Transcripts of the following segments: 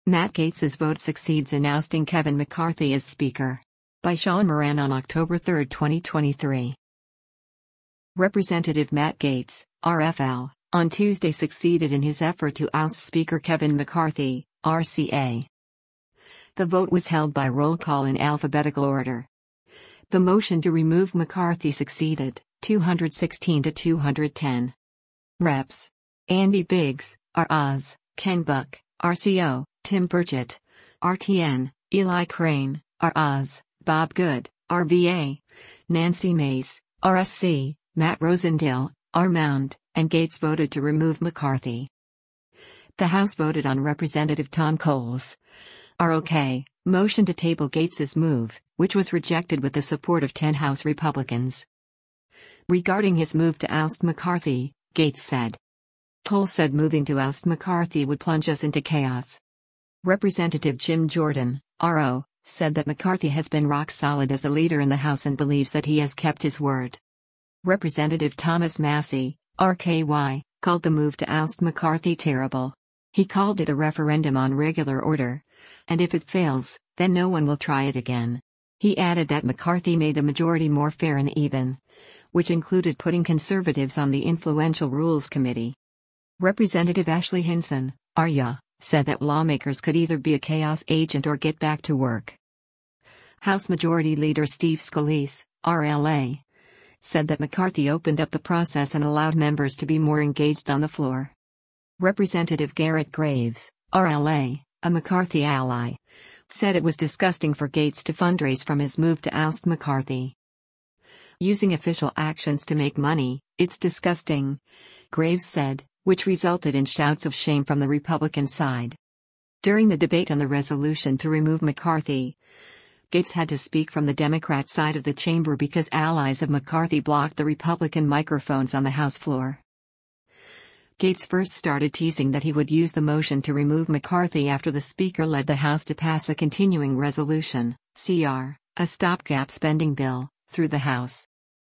Matt Gaetz's vote succeeds in ousting Kevin McCarthy as Speaker. By Sean Moran on October 3, 2023. Representative Matt Gaetz, RFL, on Tuesday succeeded in his effort to oust Speaker Kevin McCarthy, RCA. The vote was held by roll call in alphabetical order. The motion to remove McCarthy succeeded, 216 to 210. Reps. Andy Biggs, ROZ, Ken Buck, RCO, Tim Burchett, RTN, Eli Crane, ROZ, Bob Good, RVA, Nancy Mace, RSC, Matt Rosendale, RMound, and Gaetz voted to remove McCarthy. The House voted on Representative Tom Cole's ROK motion to table Gaetz's move, which was rejected with the support of 10 House Republicans. Regarding his move to oust McCarthy, Gaetz said. Cole said moving to oust McCarthy would plunge us into chaos. Representative Jim Jordan, RO, said that McCarthy has been rock solid as a leader in the House and believes that he has kept his word. Representative Thomas Massie, RKY, called the move to oust McCarthy terrible. He called it a referendum on regular order. And if it fails, then no one will try it again. He added that McCarthy made the majority more fair and even, which included putting conservatives on the influential Rules Committee. Representative Ashley Hinson, RYA, said that lawmakers could either be a chaos agent or get back to work. House Majority Leader Steve Scalise, RLA, said that McCarthy opened up the process and allowed members to be more engaged on the floor. Representative Garrett Graves, RLA, a McCarthy ally, said it was disgusting for Gaetz to fundraise from his move to oust McCarthy. Using official actions to make money, it's disgusting, Graves said, which resulted in shouts of shame from the Republican side. During the debate on the resolution to remove McCarthy, Gaetz had to speak from the Democrat side of the chamber because allies of McCarthy blocked the Republican microphones on the House floor. Gaetz first started teasing that he would use the motion to remove McCarthy after the Speaker led the House to pass a continuing resolution, CR, a stopgap spending bill, through the House.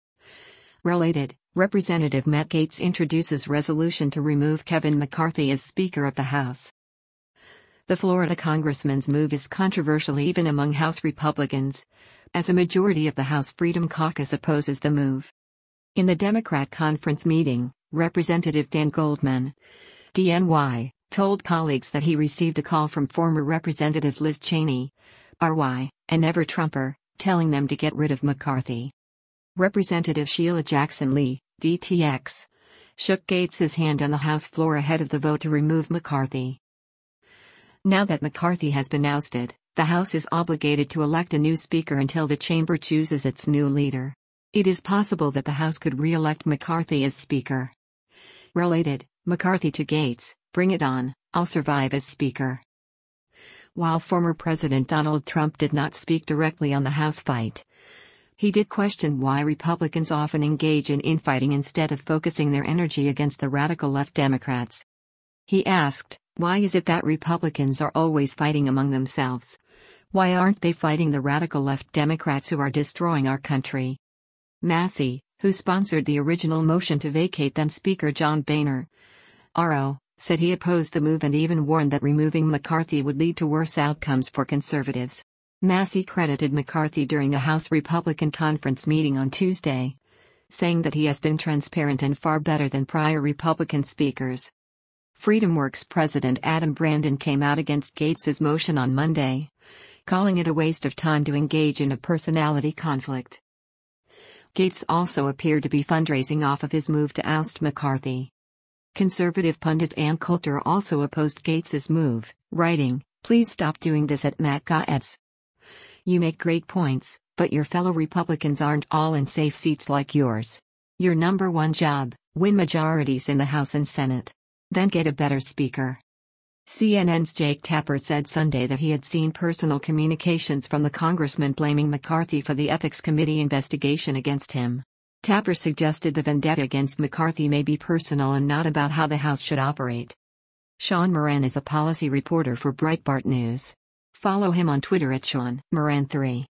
Related, Representative Matt Gaetz introduces resolution to remove Kevin McCarthy as Speaker of the House. The Florida congressman's move is controversial even among House Republicans, as a majority of the House Freedom Caucus opposes the move. In the Democrat conference meeting, Representative Dan Goldman, DNY, told colleagues that he received a call from former Representative Liz Cheney, RY, a never-Trumper, telling them to get rid of McCarthy. Representative Sheila Jackson Lee, DTX, shook Gaetz's hand on the House floor ahead of the vote to remove McCarthy. Now that McCarthy has been ousted, the House is obligated to elect a new Speaker until the chamber chooses its new leader. It is possible that the House could re-elect McCarthy as Speaker. Related, McCarthy to Gaetz, bring it on, I'll survive as Speaker. While former President Donald Trump did not speak directly on the House fight, he did question why Republicans often engage in infighting instead of focusing their energy against the radical left Democrats. He asked, why is it that Republicans are always fighting among themselves? Why aren't they fighting the radical left Democrats who are destroying our country? Massie, who sponsored the original motion to vacate then-Speaker John Boehner, RO, said he opposed the move and even warned that removing McCarthy would lead to worse outcomes for conservatives. Massie credited McCarthy during a House Republican conference meeting on Tuesday, saying that he has been transparent and far better than prior Republican speakers. FreedomWorks President Adam Brandon came out against Gaetz's motion on Monday, calling it a waste of time to engage in a personality conflict. Gaetz also appeared to be fundraising off of his move to oust McCarthy. Conservative pundit Ann Coulter also opposed Gaetz's move, writing, "Please stop doing this at Matt Gaetz. You make great points, but your fellow Republicans aren't all in safe seats like yours. Your number one job, win majorities in the House and Senate. Then get a better speaker." CNN's Jake Tapper said Sunday that he had seen personal communications from the congressman blaming McCarthy for the Ethics Committee investigation against him. Tapper suggested the vendetta against McCarthy may be personal and not about how the House should operate. Sean Moran is a policy reporter for Breitbart News. Follow him on Twitter at Sean Moran3.